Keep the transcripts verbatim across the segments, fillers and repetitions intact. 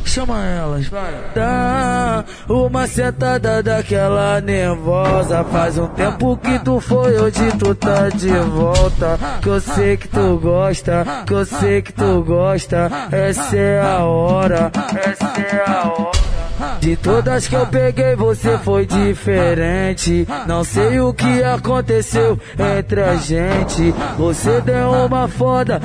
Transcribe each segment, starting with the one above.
Chama elas, vai. Dá uma sentada daquela nervosa. Faz um tempo que tu foi, hoje tu tá de volta. Que eu sei que tu gosta, que eu sei que tu gosta. Essa é a hora, essa é a hora. De todas que eu peguei você foi diferente. Não sei o que aconteceu entre a gente. Você deu uma foda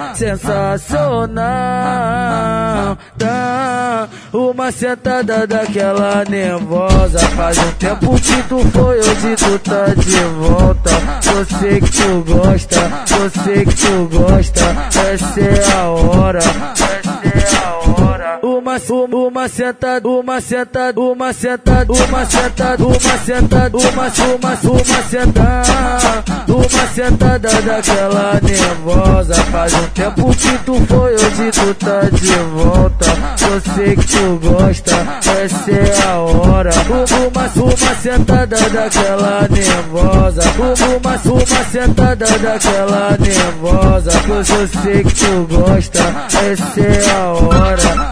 sensacional. Dá uma sentada daquela nervosa. Faz um tempo que tu foi, hoje tu tá de volta. Eu sei que tu gosta, eu sei que tu gosta. Essa é a hora, essa é a hora. Uma, uma sentada, uma sentada, uma sentada, uma sentada, uma sentada, uma, uma, uma sentada, uma sentada daquela nervosa. Faz um tempo que tu foi, hoje tu tá de volta. Eu sei que tu gosta, essa é a hora. Uma, uma sentada daquela nervosa. Uma, uma sentada daquela nervosa. Eu sei que tu gosta, essa é a hora.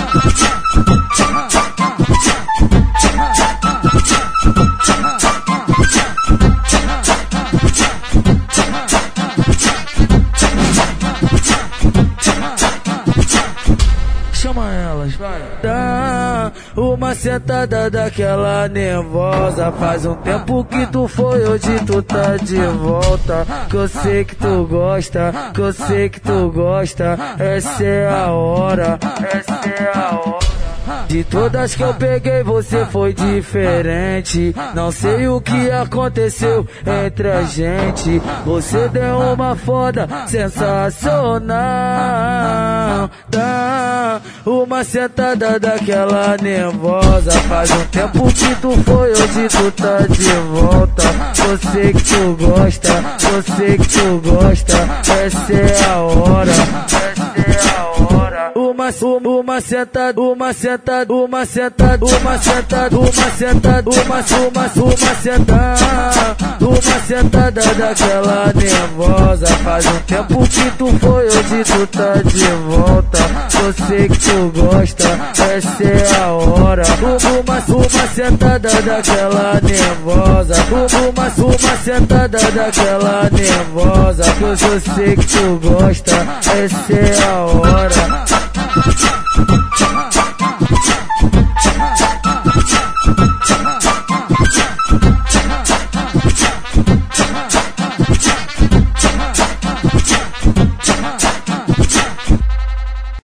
Chama elas, vai. Dá uma sentada daquela nervosa. Faz um tempo que tu foi, hoje tu tá de volta. Que eu sei que tu gosta, que eu sei que tu gosta. Essa é a hora, essa é a hora. De todas que eu peguei você foi diferente. Não sei o que aconteceu entre a gente. Você deu uma foda sensacional. Dá uma sentada daquela nervosa. Faz um tempo que tu foi, hoje tu tá de volta. Eu sei que tu gosta, eu sei que tu gosta. Essa é a hora, essa é a hora. Uma, uma sentada, uma sentada, uma sentada, uma sentada, uma sentada, uma, uma, uma sentada, uma sentada daquela nervosa. Faz um tempo que tu foi, hoje tu tá de volta. Eu sei que tu gosta, essa é a hora. Uma, uma sentada daquela nervosa. Uma, uma sentada daquela nervosa. Eu sei que tu gosta, essa é a hora.